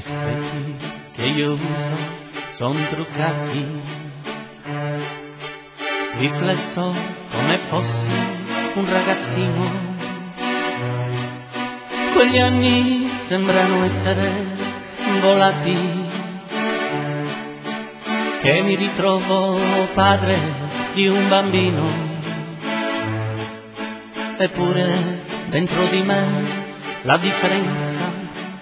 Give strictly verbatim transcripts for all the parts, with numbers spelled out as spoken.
specchi che io uso son truccati, riflesso come fossi un ragazzino. Quegli anni sembrano essere volati, che mi ritrovo padre di un bambino, eppure dentro di me la differenza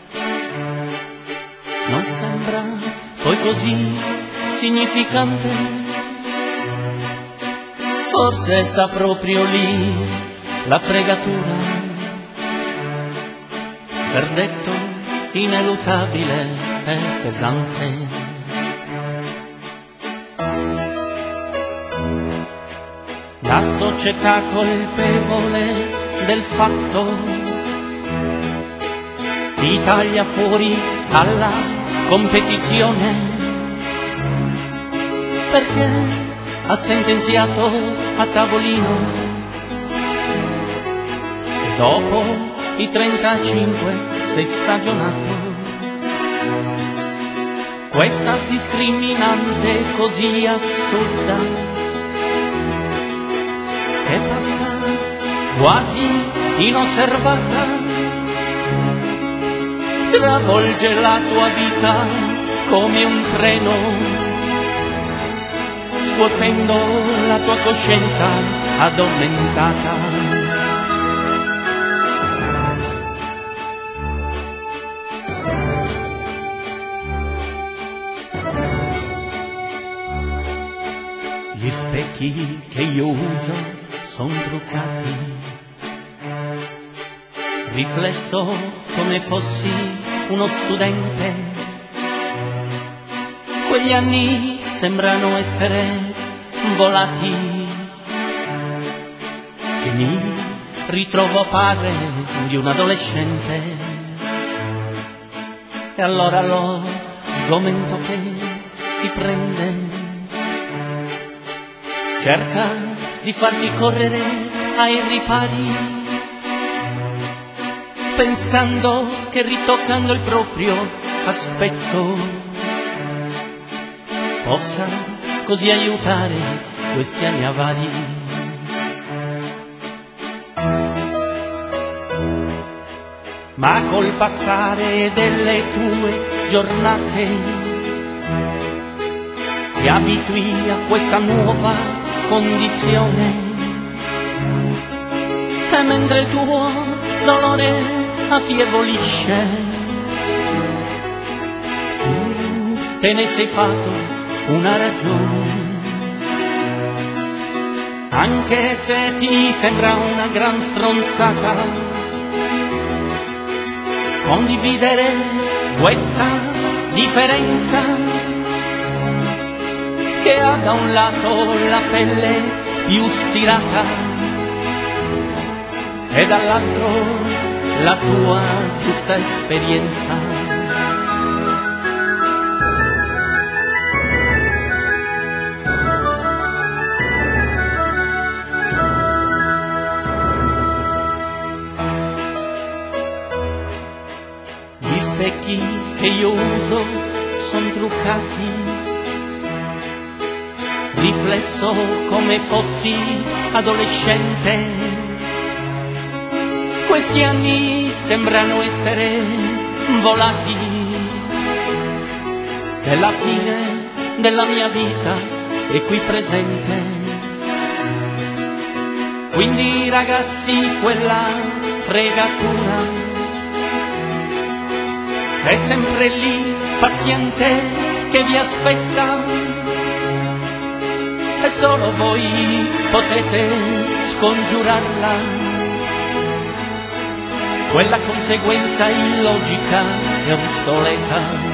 non sembra poi così significante. Forse sta proprio lì la fregatura, verdetto ineluttabile e pesante. La società colpevole del fatto ti taglia fuori dalla competizione, perché ha sentenziato a tavolino e dopo i trentacinque sei stagionato. Questa discriminante così assurda che passa quasi inosservata travolge la tua vita come un treno, scuotendo la tua coscienza addormentata. Gli specchi che io uso son truccati, riflesso come fossi uno studente. Quegli anni sembrano essere volati, che mi ritrovo padre di un adolescente. E allora lo sgomento che ti prende cerca di farti correre ai ripari, pensando che ritoccando il proprio aspetto possa così aiutare questi anni avari. Ma col passare delle tue giornate ti abitui a questa nuova condizione, e mentre il tuo dolore affievolisce, tu te ne sei fatto una ragione, anche se ti sembra una gran stronzata condividere questa differenza che ha da un lato la pelle più stirata e dall'altro la tua giusta esperienza. Gli specchi che io uso son truccati, riflesso come fossi adolescente. Questi anni sembrano essere volati, che la fine della mia vita è qui presente. Quindi ragazzi, quella fregatura è sempre lì, paziente, che vi aspetta, e solo voi potete scongiurarla, quella conseguenza illogica e obsoleta.